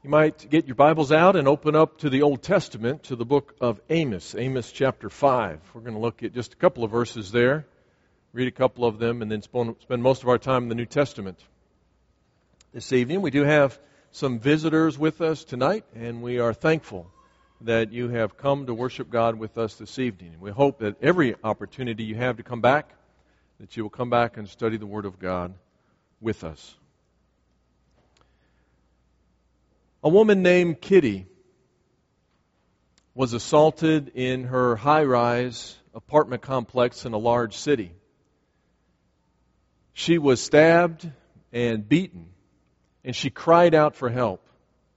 You might get your Bibles out and open up to the Old Testament, to the book of Amos, Amos chapter 5. We're going to look at just a couple of verses there, read a couple of them, and then spend most of our time in the New Testament. This evening, we do have some visitors with us tonight, and we are thankful that you have come to worship God with us this evening. We hope that every opportunity you have to come back, that you will come back and study the Word of God with us. A woman named Kitty was assaulted in her high-rise apartment complex in a large city. She was stabbed and beaten, and she cried out for help.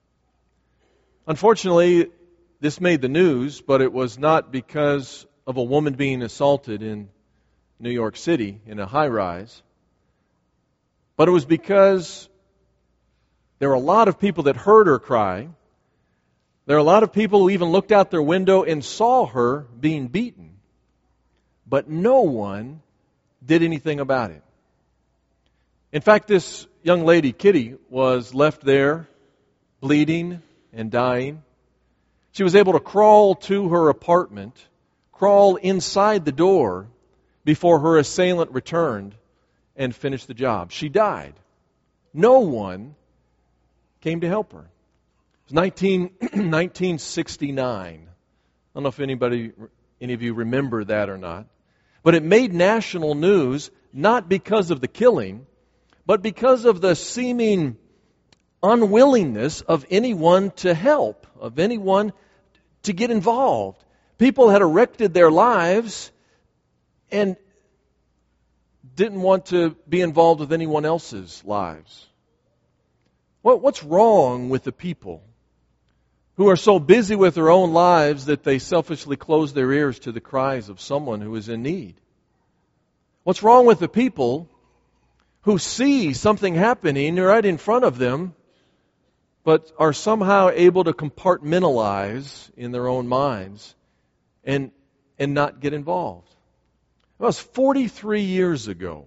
Unfortunately, this made the news, but it was not because of a woman being assaulted in New York City in a high-rise, but it was because there were a lot of people that heard her cry. There are a lot of people who even looked out their window and saw her being beaten. But no one did anything about it. In fact, this young lady, Kitty, was left there bleeding and dying. She was able to crawl to her apartment, crawl inside the door before her assailant returned and finished the job. She died. No one came to help her. It was 1969. I don't know if any of you remember that or not. But it made national news not because of the killing, but because of the seeming unwillingness of anyone to help, of anyone to get involved. People had erected their lives and didn't want to be involved with anyone else's lives. What's wrong with the people who are so busy with their own lives that they selfishly close their ears to the cries of someone who is in need? What's wrong with the people who see something happening right in front of them, but are somehow able to compartmentalize in their own minds and not get involved? That was 43 years ago.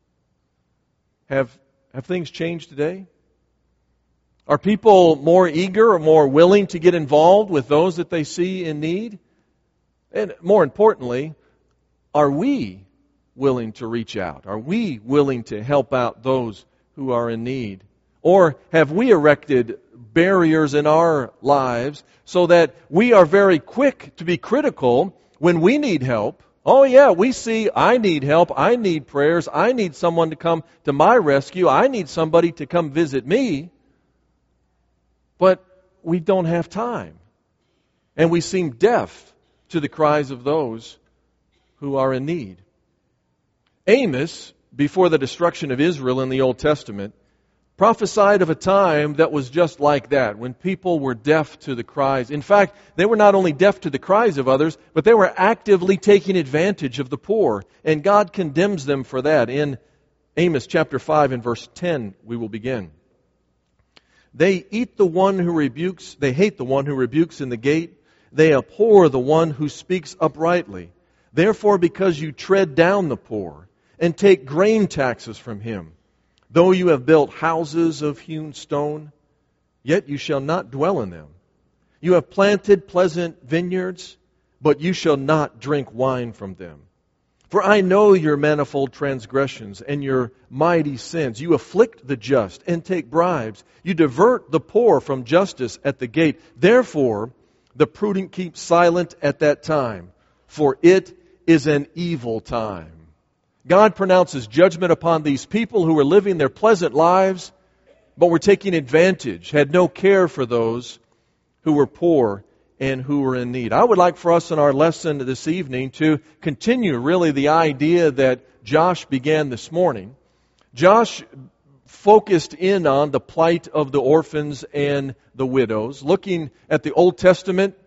Have things changed today? Are people more eager or more willing to get involved with those that they see in need? And more importantly, are we willing to reach out? Are we willing to help out those who are in need? Or have we erected barriers in our lives so that we are very quick to be critical when we need help? Oh yeah, we see I need help, I need prayers, I need someone to come to my rescue, I need somebody to come visit me. But we don't have time. And we seem deaf to the cries of those who are in need. Amos, before the destruction of Israel in the Old Testament, prophesied of a time that was just like that, when people were deaf to the cries. In fact, they were not only deaf to the cries of others, but they were actively taking advantage of the poor. And God condemns them for that. In Amos chapter 5 and verse 10, we will begin. They hate the one who rebukes in the gate. They abhor the one who speaks uprightly. Therefore, because you tread down the poor and take grain taxes from him, though you have built houses of hewn stone, yet you shall not dwell in them. You have planted pleasant vineyards, but you shall not drink wine from them. For I know your manifold transgressions and your mighty sins. You afflict the just and take bribes. You divert the poor from justice at the gate. Therefore, the prudent keep silent at that time, for it is an evil time. God pronounces judgment upon these people who were living their pleasant lives, but were taking advantage, had no care for those who were poor and who were in need. I would like for us in our lesson this evening to continue really the idea that Josh began this morning. Josh focused in on the plight of the orphans and the widows, looking at the Old Testament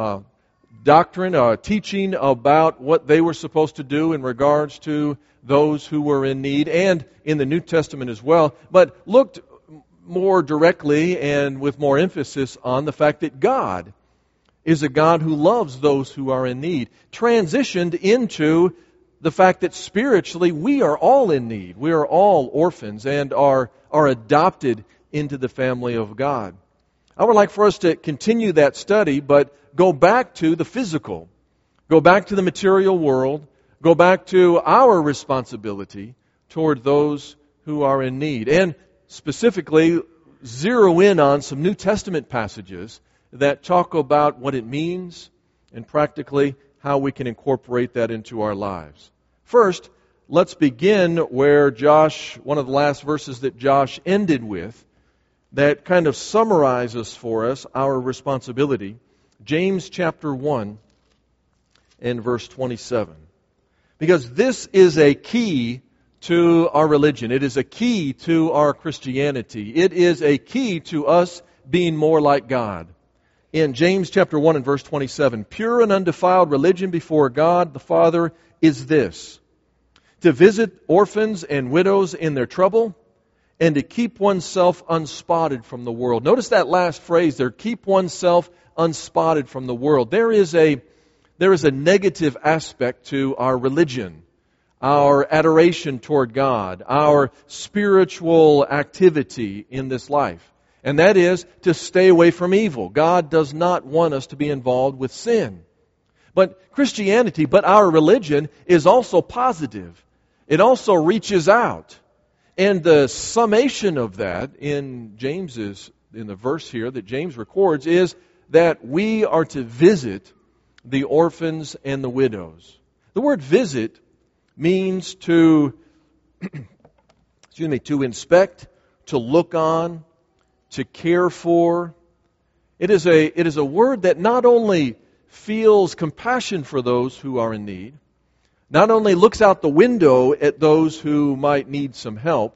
doctrine, teaching about what they were supposed to do in regards to those who were in need, and in the New Testament as well, but looked more directly and with more emphasis on the fact that God is a God who loves those who are in need, transitioned into the fact that spiritually we are all in need. We are all orphans and are adopted into the family of God. I would like for us to continue that study, but go back to the physical. Go back to the material world. Go back to our responsibility toward those who are in need. And specifically, zero in on some New Testament passages that talk about what it means and practically how we can incorporate that into our lives. First, let's begin where one of the last verses that Josh ended with, that kind of summarizes for us our responsibility. James chapter 1 and verse 27. Because this is a key to our religion. It is a key to our Christianity. It is a key to us being more like God. In James chapter 1 and verse 27, pure and undefiled religion before God the Father is this: to visit orphans and widows in their trouble, and to keep oneself unspotted from the world. Notice that last phrase there, keep oneself unspotted from the world. There is a negative aspect to our religion, our adoration toward God, our spiritual activity in this life. And that is to stay away from evil. God does not want us to be involved with sin. But Christianity, but our religion is also positive. It also reaches out. And the summation of that in the verse here that James records is that we are to visit the orphans and the widows. The word visit means to inspect, to look on, to care for. It is a word that not only feels compassion for those who are in need, not only looks out the window at those who might need some help,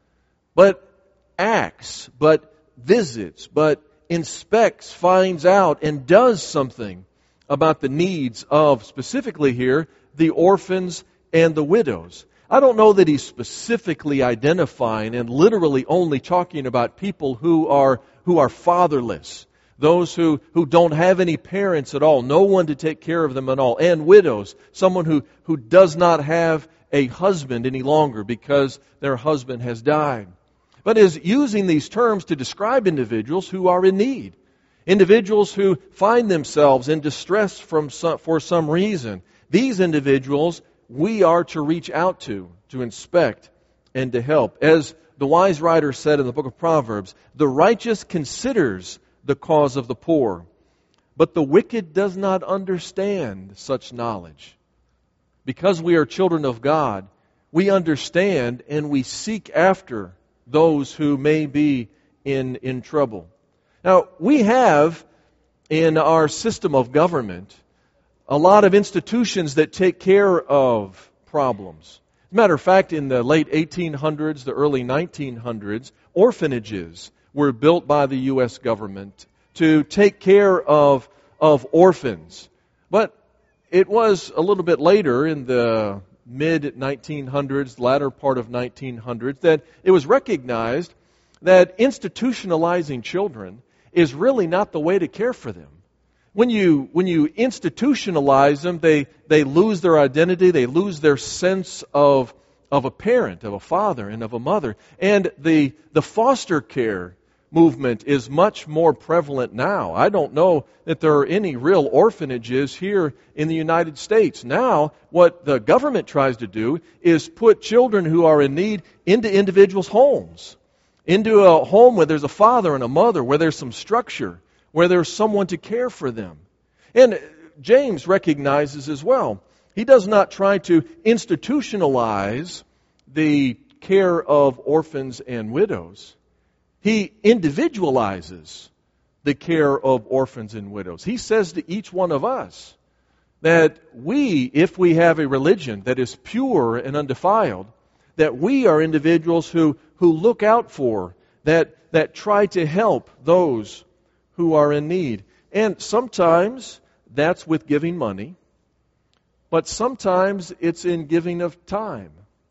but acts, but visits, but inspects, finds out, and does something about the needs of, specifically here, the orphans and the widows. I don't know that he's specifically identifying and literally only talking about people who are fatherless, those who don't have any parents at all, no one to take care of them at all, and widows, someone who does not have a husband any longer because their husband has died. But is using these terms to describe individuals who are in need, individuals who find themselves in distress for some reason. These individuals we are to reach out to inspect, and to help. As the wise writer said in the book of Proverbs, the righteous considers the cause of the poor, but the wicked does not understand such knowledge. Because we are children of God, we understand and we seek after those who may be in trouble. Now, we have in our system of government a lot of institutions that take care of problems. As a matter of fact, in the late 1800s, the early 1900s, orphanages were built by the U.S. government to take care of orphans. But it was a little bit later, in the mid-1900s, latter part of 1900s, that it was recognized that institutionalizing children is really not the way to care for them. When you institutionalize them, they lose their identity, they lose their sense of a parent, of a father, and of a mother. And the foster care movement is much more prevalent now. I don't know that there are any real orphanages here in the United States. Now, what the government tries to do is put children who are in need into individuals' homes, into a home where there's a father and a mother, where there's some structure, where there's someone to care for them. And James recognizes as well, he does not try to institutionalize the care of orphans and widows. He individualizes the care of orphans and widows. He says to each one of us that we, if we have a religion that is pure and undefiled, that we are individuals who look out for, that try to help those who are in need. And sometimes that's with giving money, but sometimes it's in giving of time.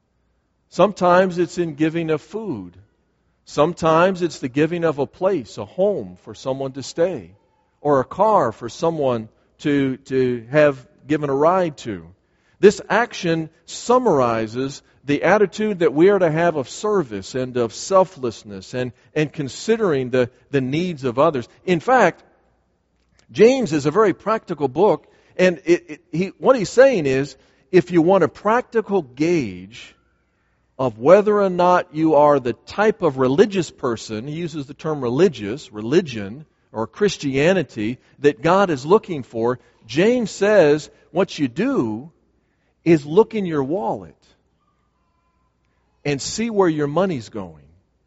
Sometimes it's in giving of food. Sometimes it's the giving of a place, a home for someone to stay, or a car for someone to have given a ride to. This action summarizes the attitude that we are to have of service and of selflessness and considering the needs of others. In fact, James is a very practical book, and what he's saying is, if you want a practical gauge of whether or not you are the type of religious person, he uses the term religion, or Christianity, that God is looking for, James says what you do is look in your wallet and see where your money's going.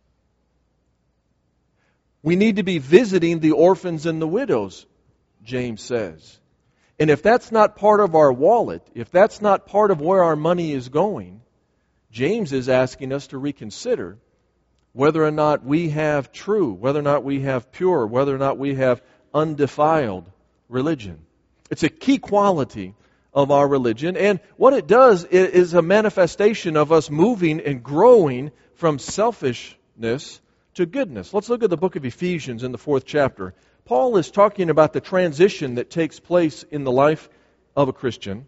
We need to be visiting the orphans and the widows, James says. And if that's not part of our wallet, if that's not part of where our money is going, James is asking us to reconsider whether or not we have true, whether or not we have pure, whether or not we have undefiled religion. It's a key quality of our religion. And what it does is a manifestation of us moving and growing from selfishness to goodness. Let's look at the book of Ephesians in the 4th chapter. Paul is talking about the transition that takes place in the life of a Christian,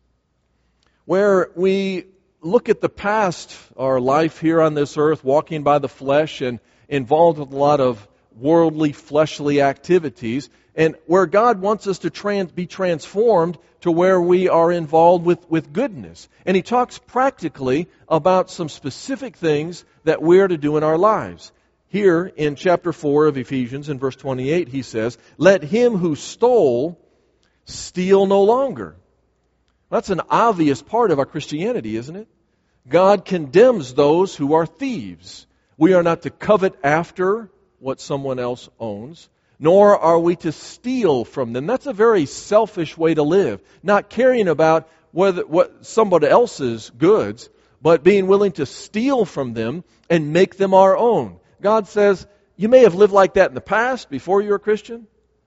where we look at the past, our life here on this earth, walking by the flesh and involved with a lot of worldly, fleshly activities, and where God wants us to be transformed to where we are involved with goodness. And he talks practically about some specific things that we are to do in our lives. Here in chapter 4 of Ephesians, in verse 28, he says, "Let him who stole steal no longer." That's an obvious part of our Christianity, isn't it? God condemns those who are thieves. We are not to covet after what someone else owns, nor are we to steal from them. That's a very selfish way to live. Not caring about what somebody else's goods, but being willing to steal from them and make them our own. God says, you may have lived like that in the past before you were a Christian.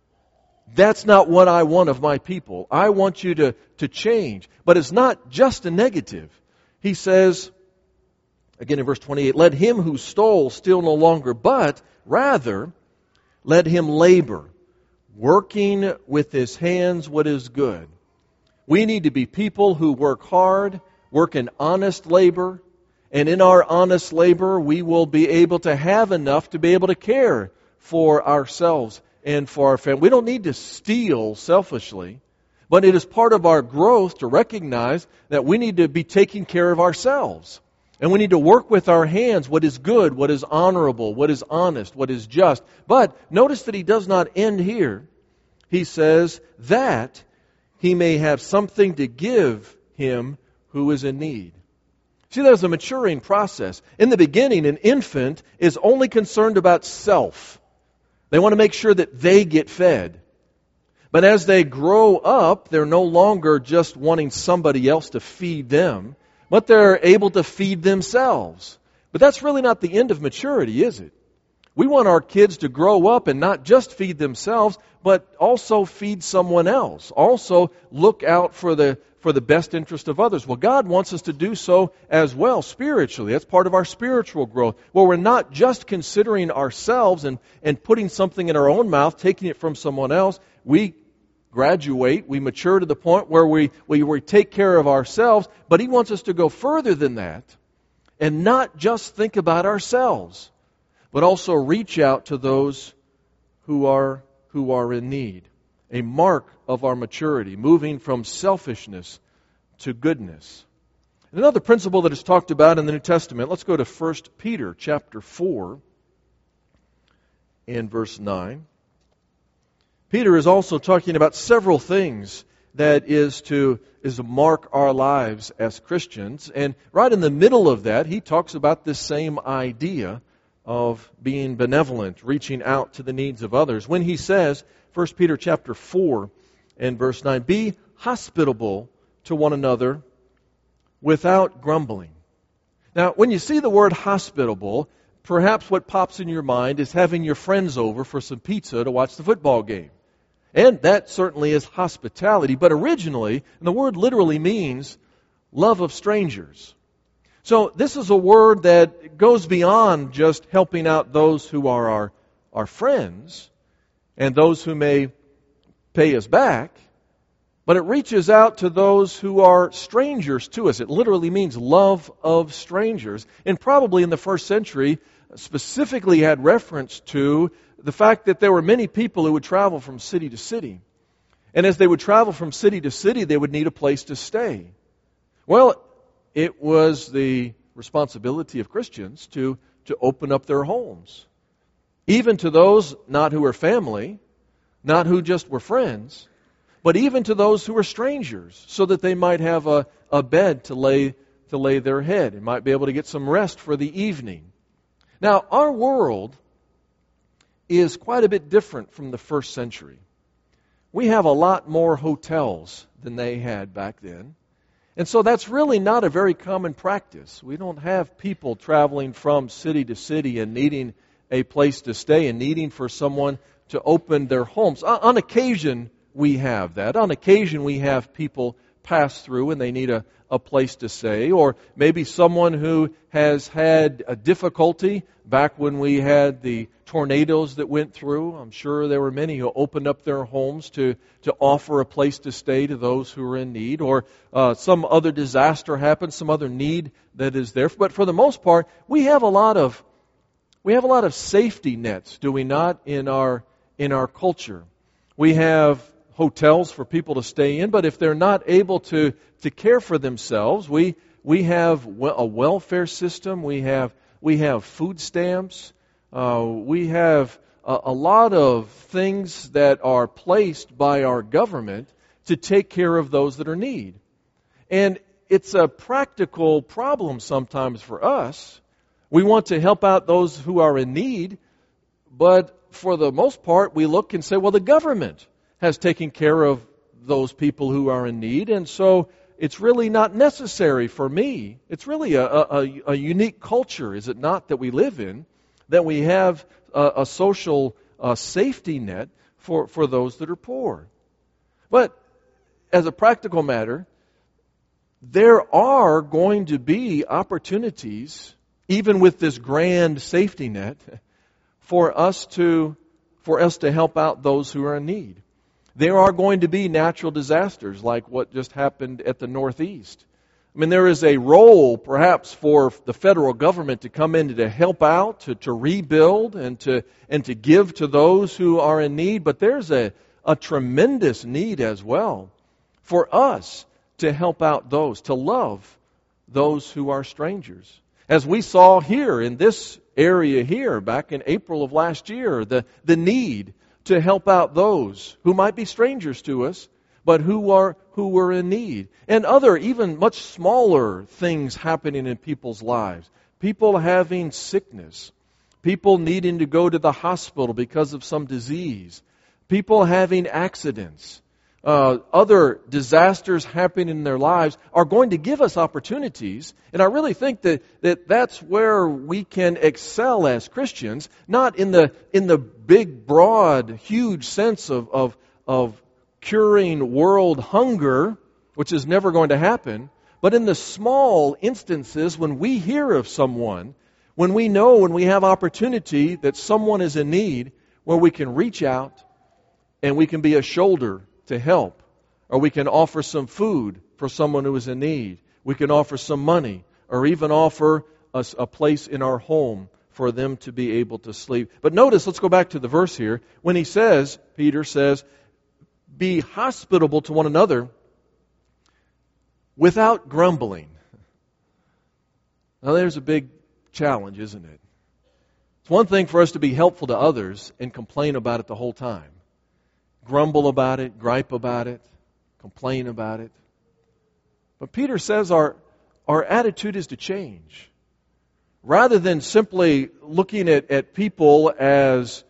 That's not what I want of my people. I want you to change. But it's not just a negative. He says, again in verse 28, "Let him who stole steal no longer, but rather let him labor, working with his hands what is good." We need to be people who work hard, work in honest labor, and in our honest labor we will be able to have enough to be able to care for ourselves and for our family. We don't need to steal selfishly, but it is part of our growth to recognize that we need to be taking care of ourselves. And we need to work with our hands what is good, what is honorable, what is honest, what is just. But notice that he does not end here. He says that he may have something to give him who is in need. See, there's a maturing process. In the beginning, an infant is only concerned about self. They want to make sure that they get fed. But as they grow up, they're no longer just wanting somebody else to feed them, but they're able to feed themselves. But that's really not the end of maturity, is it? We want our kids to grow up and not just feed themselves, but also feed someone else. Also look out for the best interest of others. Well, God wants us to do so as well spiritually. That's part of our spiritual growth, where we're not just considering ourselves and putting something in our own mouth, taking it from someone else. We graduate, we mature to the point where we take care of ourselves, but He wants us to go further than that and not just think about ourselves, but also reach out to those who are in need. A mark of our maturity, moving from selfishness to goodness. And another principle that is talked about in the New Testament, let's go to 1 Peter chapter 4 and verse 9. Peter is also talking about several things that is to mark our lives as Christians. And right in the middle of that, he talks about this same idea of being benevolent, reaching out to the needs of others. When he says, 1 Peter chapter 4 and verse 9, "Be hospitable to one another without grumbling." Now, when you see the word hospitable, perhaps what pops in your mind is having your friends over for some pizza to watch the football game. And that certainly is hospitality, but originally, and the word literally means love of strangers. So this is a word that goes beyond just helping out those who are our friends and those who may pay us back, but it reaches out to those who are strangers to us. It literally means love of strangers. And probably in the first century, specifically had reference to the fact that there were many people who would travel from city to city. And as they would travel from city to city, they would need a place to stay. Well, it was the responsibility of Christians to open up their homes. Even to those not who were family, not who just were friends, but even to those who were strangers, so that they might have a bed to lay their head and might be able to get some rest for the evening. Now, our world is quite a bit different from the first century. We have a lot more hotels than they had back then. And so that's really not a very common practice. We don't have people traveling from city to city and needing a place to stay and needing for someone to open their homes. On occasion, we have that. On occasion, we have people pass through and they need a place to stay. Or maybe someone who has had a difficulty back when we had the tornadoes that went through. I'm sure there were many who opened up their homes to offer a place to stay to those who are in need. Or some other disaster happens, some other need that is there. But for the most part, we have a lot of safety nets, do we not, in our culture? We have hotels for people to stay in, but if they're not able to care for themselves, we have a welfare system, we have food stamps, we have a lot of things that are placed by our government to take care of those that are in need. And it's a practical problem sometimes for us. We want to help out those who are in need, but for the most part, we look and say, well, the government has taken care of those people who are in need, and so it's really not necessary for me. It's really a unique culture, is it not, that we live in, that we have a social safety net for those that are poor. But as a practical matter, there are going to be opportunities, even with this grand safety net, for us to help out those who are in need. There are going to be natural disasters like what just happened at the Northeast. I mean, there is a role perhaps for the federal government to come in to help out, to rebuild, and to give to those who are in need. But there's a tremendous need as well for us to help out those, to love those who are strangers. As we saw here in this area here back in April of last year, the need to help out those who might be strangers to us, but who were in need. And other, even much smaller things happening in people's lives. People having sickness. People needing to go to the hospital because of some disease. People having accidents. Other disasters happening in their lives are going to give us opportunities. And I really think that's where we can excel as Christians, not in the big, broad, huge sense of curing world hunger, which is never going to happen, but in the small instances when we hear of someone, when we know, when we have opportunity that someone is in need, where we can reach out and we can be a shoulder to help, or we can offer some food for someone who is in need. We can offer some money, or even offer us a place in our home for them to be able to sleep. But notice, let's go back to the verse here. When he says, Peter says, be hospitable to one another without grumbling. Now there's a big challenge, isn't it? It's one thing for us to be helpful to others and complain about it the whole time. Grumble about it, gripe about it, complain about it. But Peter says our attitude is to change. Rather than simply looking at people as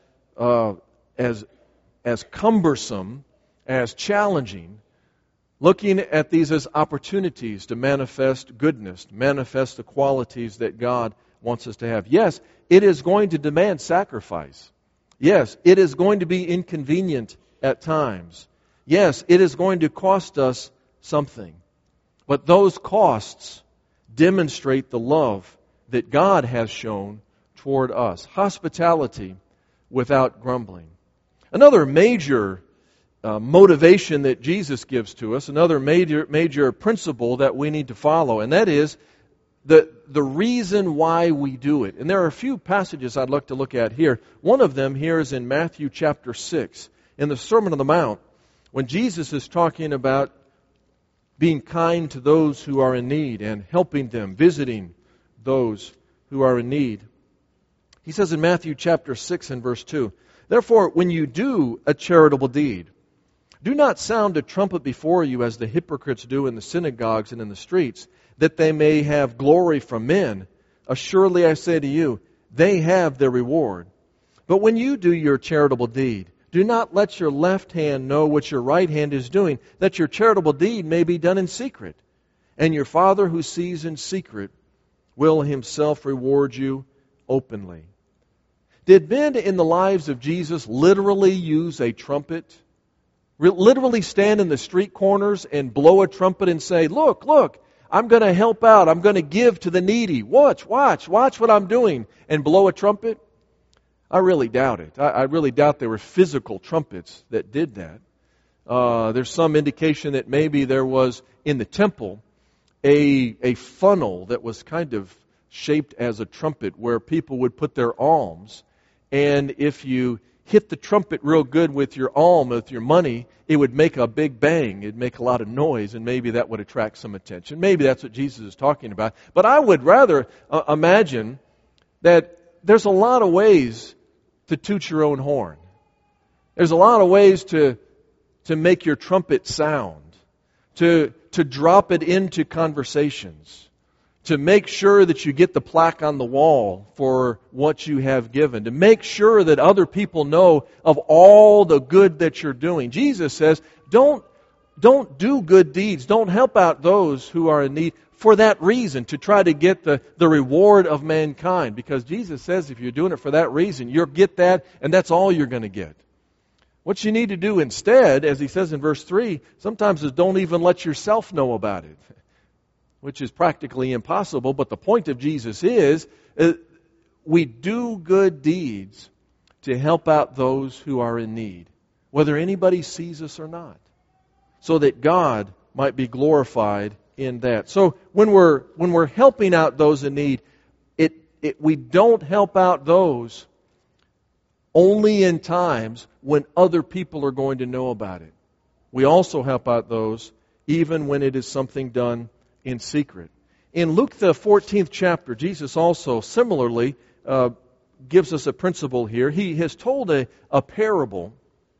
cumbersome, as challenging, looking at these as opportunities to manifest goodness, to manifest the qualities that God wants us to have. Yes, it is going to demand sacrifice. Yes, it is going to be inconvenient at times. Yes, it is going to cost us something. But those costs demonstrate the love that God has shown toward us. Hospitality without grumbling. Another major motivation that Jesus gives to us, another major principle that we need to follow, and that is the reason why we do it. And there are a few passages I'd like to look at here. One of them here is in Matthew chapter 6, in the Sermon on the Mount, when Jesus is talking about being kind to those who are in need and helping them, visiting those who are in need. He says in Matthew chapter 6 and verse 2, "Therefore, when you do a charitable deed, do not sound a trumpet before you as the hypocrites do in the synagogues and in the streets, that they may have glory from men. Assuredly I say to you, they have their reward. But when you do your charitable deed, do not let your left hand know what your right hand is doing, that your charitable deed may be done in secret. And your Father who sees in secret will Himself reward you openly." Did men in the lives of Jesus literally use a trumpet? Literally stand in the street corners and blow a trumpet and say, look, I'm going to help out. I'm going to give to the needy. Watch what I'm doing. And blow a trumpet? I really doubt it. I really doubt there were physical trumpets that did that. There's some indication that maybe there was in the temple a funnel that was kind of shaped as a trumpet where people would put their alms. And if you hit the trumpet real good with your alm, with your money, it would make a big bang. It'd make a lot of noise, and maybe that would attract some attention. Maybe that's what Jesus is talking about. But I would rather imagine that there's a lot of ways to toot your own horn. There's a lot of ways to make your trumpet sound, to drop it into conversations, to make sure that you get the plaque on the wall for what you have given, to make sure that other people know of all the good that you're doing. Jesus says, don't do good deeds. Don't help out those who are in need for that reason, to try to get the reward of mankind. Because Jesus says if you're doing it for that reason, you'll get that, and that's all you're going to get. What you need to do instead, as He says in verse 3, sometimes is don't even let yourself know about it, which is practically impossible. But the point of Jesus is we do good deeds to help out those who are in need, whether anybody sees us or not, so that God might be glorified in that. So when we're helping out those in need, we don't help out those only in times when other people are going to know about it. We also help out those even when it is something done in secret. In Luke the 14th chapter, Jesus also similarly gives us a principle here. He has told a parable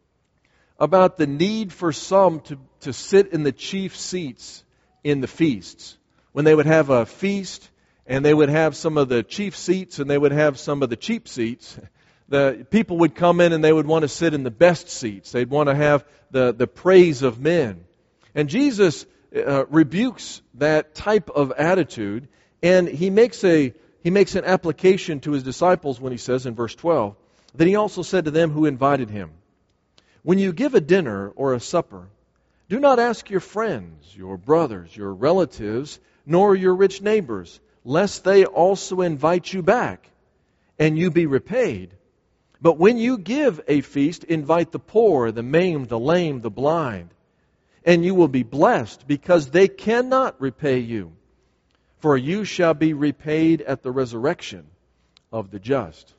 about the need for some to sit in the chief seats in the feasts. When they would have a feast and they would have some of the chief seats and they would have some of the cheap seats, the people would come in and they would want to sit in the best seats. They'd want to have the praise of men. And Jesus rebukes that type of attitude, and He makes an application to His disciples when He says in verse 12, "Then He also said to them who invited Him, when you give a dinner or a supper, do not ask your friends, your brothers, your relatives, nor your rich neighbors, lest they also invite you back, and you be repaid. But when you give a feast, invite the poor, the maimed, the lame, the blind, and you will be blessed, because they cannot repay you. For you shall be repaid at the resurrection of the just."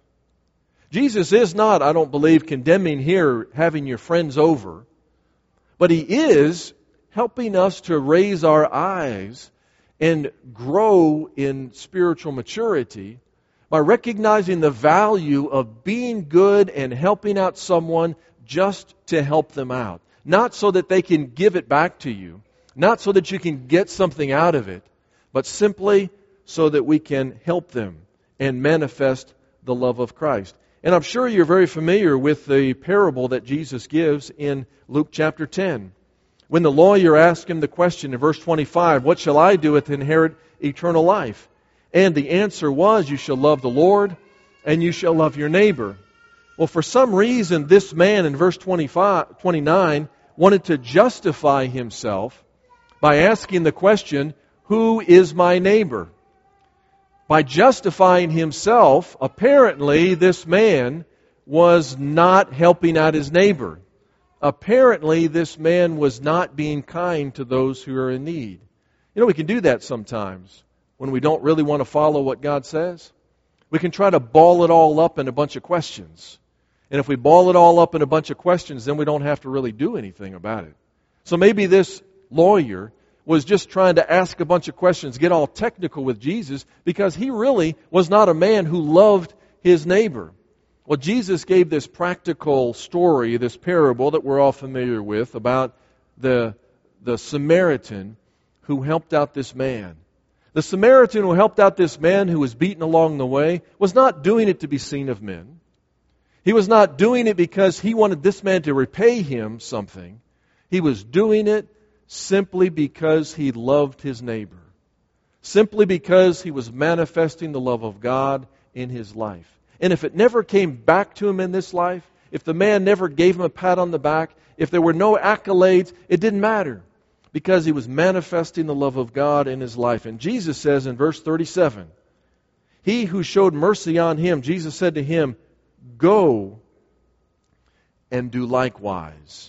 Jesus is not, I don't believe, condemning here having your friends over, but He is helping us to raise our eyes and grow in spiritual maturity by recognizing the value of being good and helping out someone just to help them out. Not so that they can give it back to you, not so that you can get something out of it, but simply so that we can help them and manifest the love of Christ. And I'm sure you're very familiar with the parable that Jesus gives in Luke chapter 10. When the lawyer asked Him the question in verse 25, "What shall I do to inherit eternal life?" And the answer was, "You shall love the Lord and you shall love your neighbor." Well, for some reason, this man in verse 29 wanted to justify himself by asking the question, "Who is my neighbor?" By justifying himself, apparently this man was not helping out his neighbor. apparently this man was not being kind to those who are in need. You know, we can do that sometimes when we don't really want to follow what God says. We can try to ball it all up in a bunch of questions. And if we ball it all up in a bunch of questions, then we don't have to really do anything about it. So maybe this lawyer was just trying to ask a bunch of questions, get all technical with Jesus, because he really was not a man who loved his neighbor. Well, Jesus gave this practical story, this parable that we're all familiar with, about the Samaritan who helped out this man. The Samaritan who helped out this man who was beaten along the way was not doing it to be seen of men. He was not doing it because he wanted this man to repay him something. He was doing it simply because he loved his neighbor. Simply because he was manifesting the love of God in his life. And if it never came back to him in this life, if the man never gave him a pat on the back, if there were no accolades, it didn't matter. Because he was manifesting the love of God in his life. And Jesus says in verse 37, he who showed mercy on him, Jesus said to him, go and do likewise.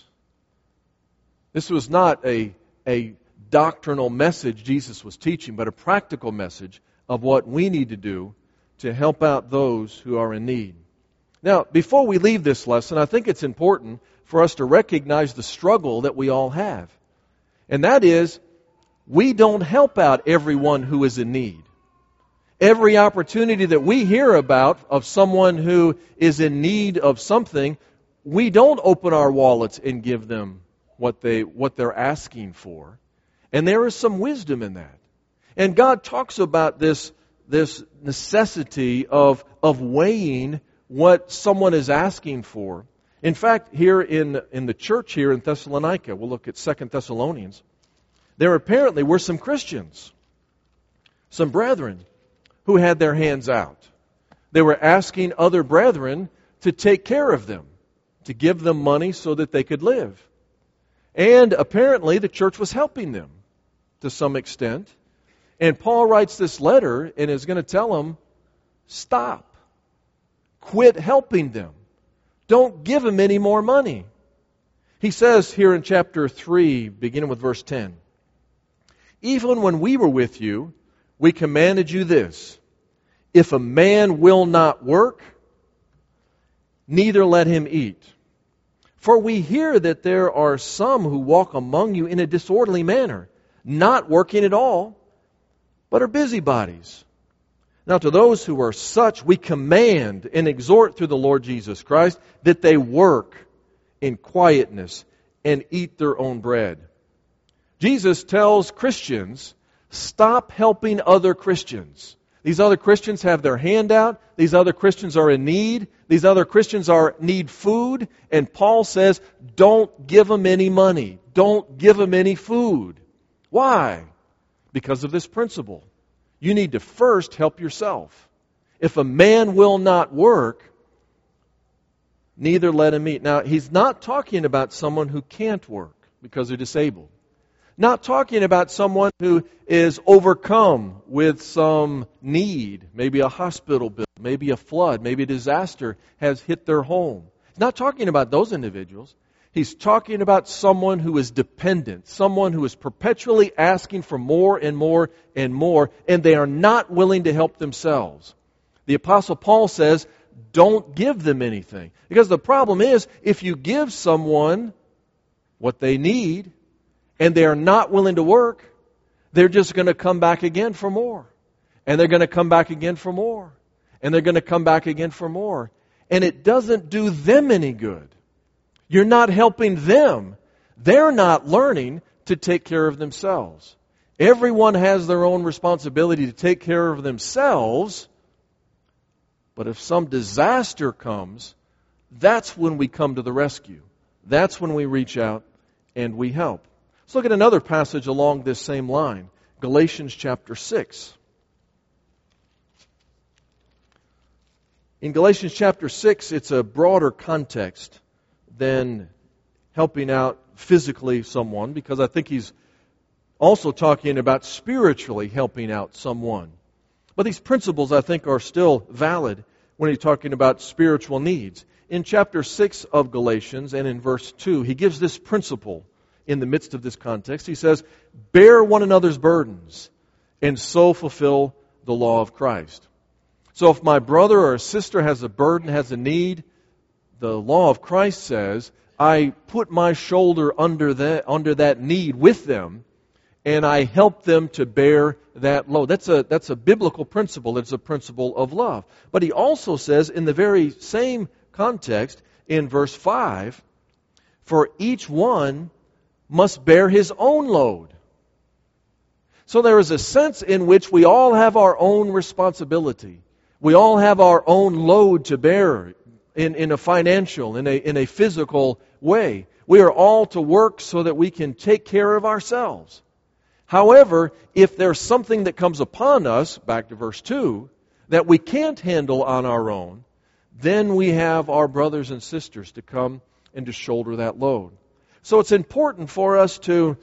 This was not a doctrinal message Jesus was teaching, but a practical message of what we need to do to help out those who are in need. Now, before we leave this lesson, I think it's important for us to recognize the struggle that we all have. And that is, we don't help out everyone who is in need. Every opportunity that we hear about of someone who is in need of something, we don't open our wallets and give them what they're asking for. And there is some wisdom in that. And God talks about this necessity of weighing what someone is asking for. In fact, here in the church here in Thessalonica, we'll look at 2 Thessalonians, there apparently were some Christians, some brethren, who had their hands out. They were asking other brethren to take care of them, to give them money so that they could live. And apparently the church was helping them to some extent. And Paul writes this letter and is going to tell them, stop. Quit helping them. Don't give them any more money. He says here in chapter 3, beginning with verse 10, even when we were with you, we commanded you this, if a man will not work, neither let him eat. For we hear that there are some who walk among you in a disorderly manner, not working at all, but are busybodies. Now to those who are such, we command and exhort through the Lord Jesus Christ that they work in quietness and eat their own bread. Jesus tells Christians, stop helping other Christians. These other Christians have their hand out. These other Christians are in need. These other Christians need food. And Paul says, don't give them any money. Don't give them any food. Why? Because of this principle. You need to first help yourself. If a man will not work, neither let him eat. Now, he's not talking about someone who can't work because they're disabled. Not talking about someone who is overcome with some need, maybe a hospital bill, maybe a flood, maybe a disaster has hit their home. He's not talking about those individuals. He's talking about someone who is dependent, someone who is perpetually asking for more and more and more, and they are not willing to help themselves. The Apostle Paul says, don't give them anything. Because the problem is, if you give someone what they need, and they are not willing to work, they're just going to come back again for more. And they're going to come back again for more. And they're going to come back again for more. And it doesn't do them any good. You're not helping them. They're not learning to take care of themselves. Everyone has their own responsibility to take care of themselves. But if some disaster comes, that's when we come to the rescue. That's when we reach out and we help. Let's look at another passage along this same line. Galatians chapter 6. In Galatians chapter 6, it's a broader context than helping out physically someone, because I think he's also talking about spiritually helping out someone. But these principles, I think, are still valid when he's talking about spiritual needs. in chapter 6 of Galatians and in verse 2, he gives this principle in the midst of this context. He says, bear one another's burdens and so fulfill the law of Christ. So if my brother or sister has a burden, has a need, the law of Christ says, I put my shoulder under that need with them, and I help them to bear that load. That's a biblical principle. It's a principle of love. But he also says in the very same context, in verse 5, for each one must bear his own load. So there is a sense in which we all have our own responsibility. We all have our own load to bear in a financial, in a physical way. We are all to work so that we can take care of ourselves. However, if there's something that comes upon us, back to verse 2, that we can't handle on our own, then we have our brothers and sisters to come and to shoulder that load. So it's important for us to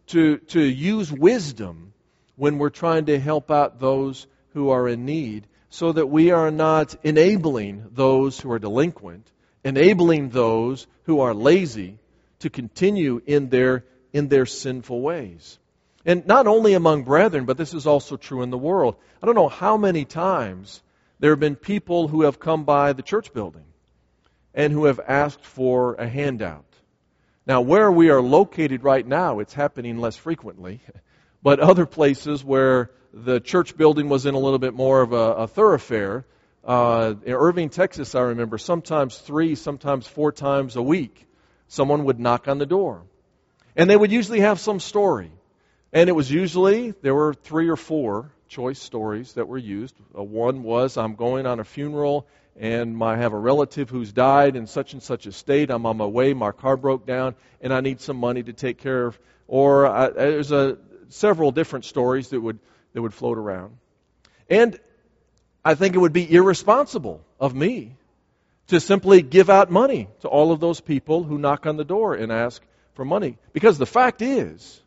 use wisdom when we're trying to help out those who are in need, so that we are not enabling those who are delinquent, enabling those who are lazy to continue in their sinful ways. And not only among brethren, but this is also true in the world. I don't know how many times there have been people who have come by the church building and who have asked for a handout. Now, where we are located right now, it's happening less frequently. But other places where the church building was in a little bit more of a thoroughfare, in Irving, Texas, I remember, sometimes 3, sometimes 4 times a week, someone would knock on the door. And they would usually have some story. And it was usually, there were 3 or 4 choice stories that were used. One was, I'm going on a funeral and I have a relative who's died in such and such a state. I'm on my way, my car broke down, and I need some money to take care of. Or there's several different stories that would float around. And I think it would be irresponsible of me to simply give out money to all of those people who knock on the door and ask for money. Because the fact is,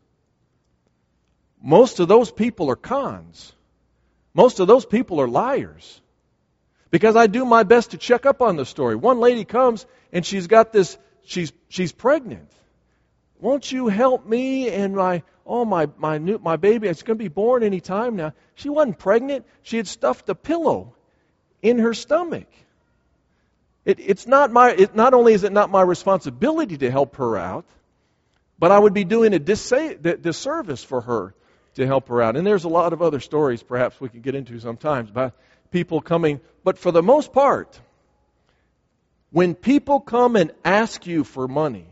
most of those people are cons. Most of those people are liars. Because I do my best to check up on the story. One lady comes and she's got this, she's pregnant. Won't you help me and my baby, it's going to be born any time now. She wasn't pregnant. She had stuffed a pillow in her stomach. Not only is it not my responsibility to help her out, but I would be doing a disservice for her to help her out. And there's a lot of other stories perhaps we could get into sometimes about people coming. But for the most part, when people come and ask you for money,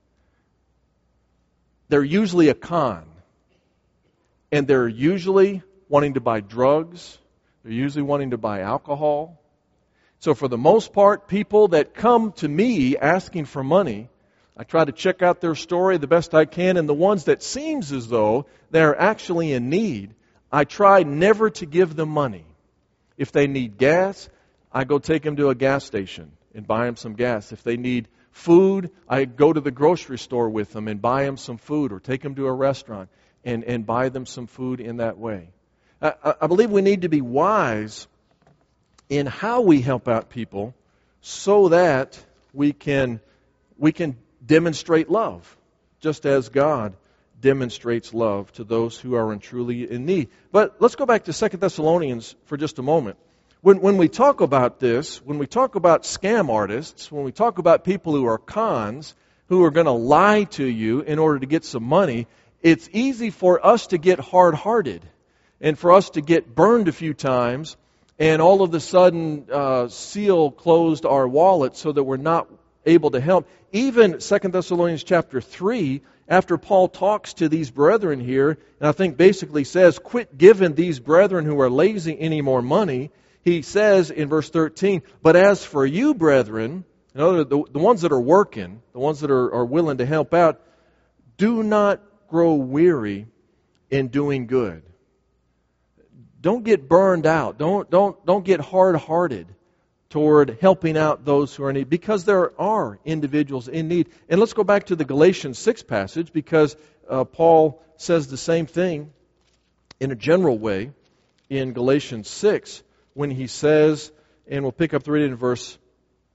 they're usually a con. And they're usually wanting to buy drugs. They're usually wanting to buy alcohol. So for the most part, people that come to me asking for money, I try to check out their story the best I can. And the ones that seems as though they're actually in need, I try never to give them money. If they need gas, I go take them to a gas station and buy them some gas. If they need food, I go to the grocery store with them and buy them some food, or take them to a restaurant and buy them some food in that way. I believe we need to be wise in how we help out people so that we can demonstrate love, just as God demonstrates love to those who are truly in need. But let's go back to 2 Thessalonians for just a moment. When we talk about this, when we talk about scam artists, when we talk about people who are cons, who are going to lie to you in order to get some money, it's easy for us to get hard-hearted and for us to get burned a few times and all of a sudden seal closed our wallet so that we're not able to help. Even 2 Thessalonians chapter 3, after Paul talks to these brethren here, and I think basically says, quit giving these brethren who are lazy any more money. He says in verse 13, but as for you, brethren, the ones that are working, the ones that are willing to help out, do not grow weary in doing good. Don't get burned out. Don't get hard-hearted toward helping out those who are in need, because there are individuals in need. And let's go back to the Galatians 6 passage, because Paul says the same thing in a general way in Galatians 6 when he says, and we'll pick up the reading in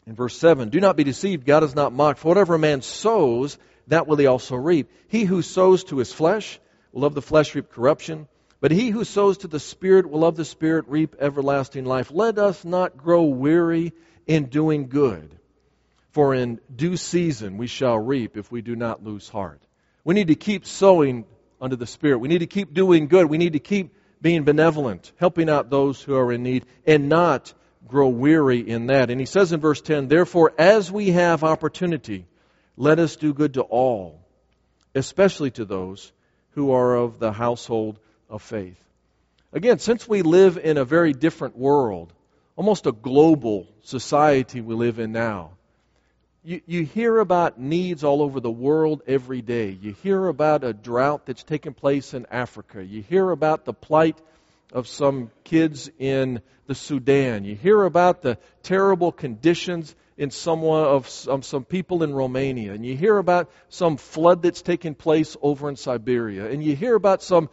In verse 7, do not be deceived, God is not mocked. For whatever a man sows, that will he also reap. He who sows to his flesh will of the flesh reap corruption, but he who sows to the Spirit will of the Spirit reap everlasting life. Let us not grow weary in doing good, for in due season we shall reap if we do not lose heart. We need to keep sowing unto the Spirit. We need to keep doing good. We need to keep being benevolent, helping out those who are in need, and not grow weary in that. And he says in verse 10, therefore, as we have opportunity, let us do good to all, especially to those who are of the household of faith. Again, since we live in a very different world, almost a global society we live in now, you hear about needs all over the world every day. You hear about a drought that's taken place in Africa. You hear about the plight of some kids in the Sudan. You hear about the terrible conditions in some people in Romania. And you hear about some flood that's taken place over in Siberia. And you hear about some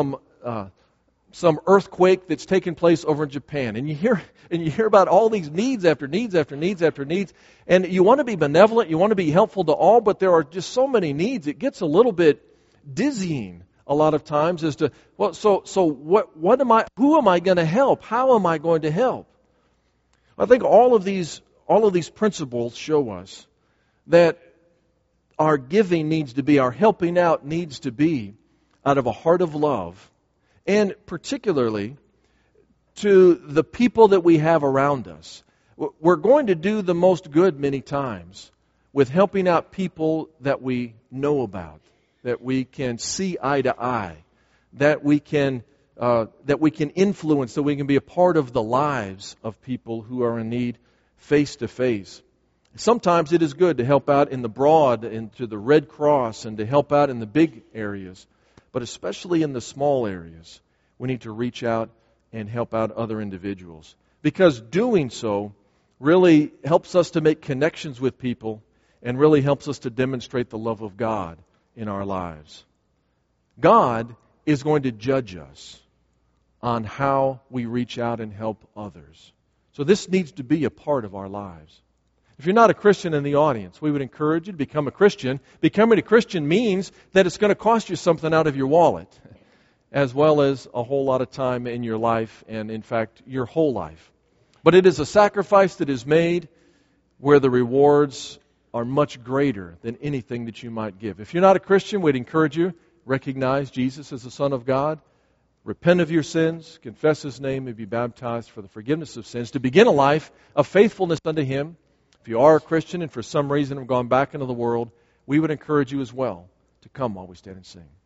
earthquake that's taken place over in Japan. And you hear about all these needs after needs after needs after needs. And you want to be benevolent, you want to be helpful to all, but there are just so many needs. It gets a little bit dizzying a lot of times as to, well, who am I going to help? How am I going to help? I think all of these principles show us that our giving needs to be, our helping out needs to be out of a heart of love, and particularly to the people that we have around us. We're going to do the most good many times with helping out people that we know about, that we can see eye to eye, that we can influence, that we can be a part of the lives of people who are in need face to face. Sometimes it is good to help out in the broad and to the Red Cross and to help out in the big areas, but especially in the small areas, we need to reach out and help out other individuals. Because doing so really helps us to make connections with people and really helps us to demonstrate the love of God in our lives. God is going to judge us on how we reach out and help others. So this needs to be a part of our lives. If you're not a Christian in the audience, we would encourage you to become a Christian. Becoming a Christian means that it's going to cost you something out of your wallet, as well as a whole lot of time in your life, and in fact, your whole life. But it is a sacrifice that is made where the rewards are much greater than anything that you might give. If you're not a Christian, we'd encourage you, recognize Jesus as the Son of God, repent of your sins, confess His name, and be baptized for the forgiveness of sins, to begin a life of faithfulness unto Him. If you are a Christian and for some reason have gone back into the world, we would encourage you as well to come while we stand and sing.